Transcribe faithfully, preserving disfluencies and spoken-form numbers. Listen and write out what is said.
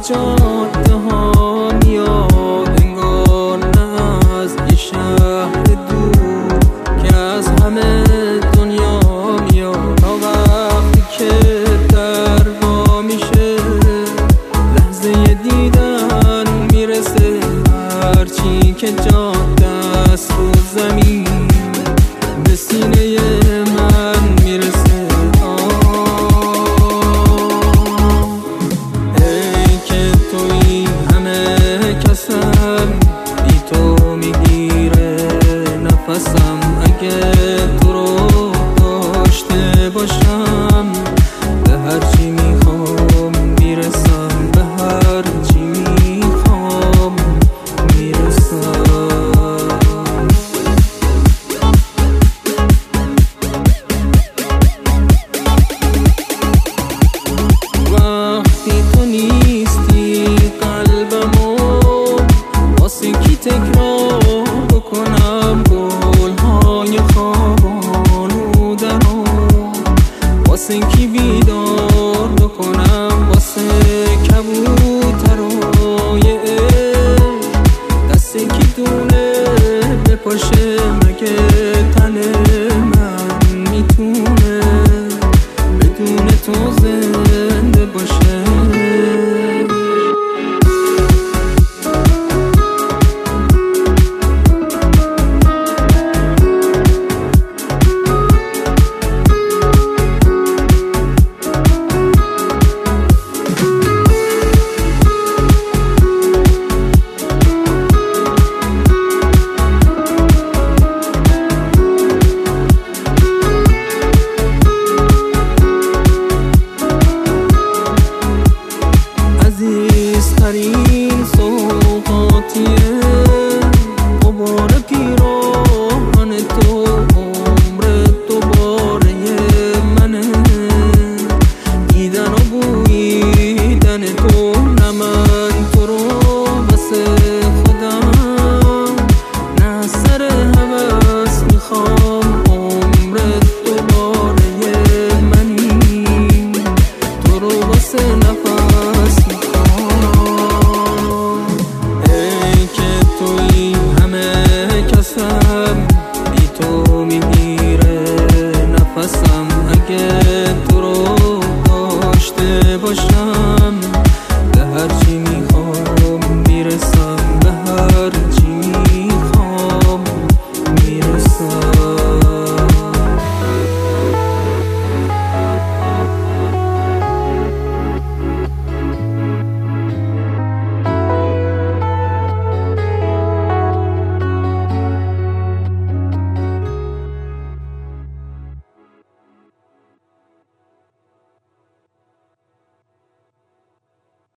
جاده ها میاد انگار نه از یه شهر دور که از همه دنیا میاد. تا وقتی که در وا میشه لحظه دیدن میرسه، هرچی که جاده است رو زمین به سینه من میرسه. بی تو میگیره نفسم، اگه تو رو داشته باشم به هر چی میخوام میرسم، به هر چی میخوام میرسم. وقتی تو نیستی قلبمو واسه کی تکرار بکنم گلهای خوابانو درو، واسه کی بیدار بکنم واسه کبوترای عشق، دست کی دونه بپاشه مگه تن من میتونه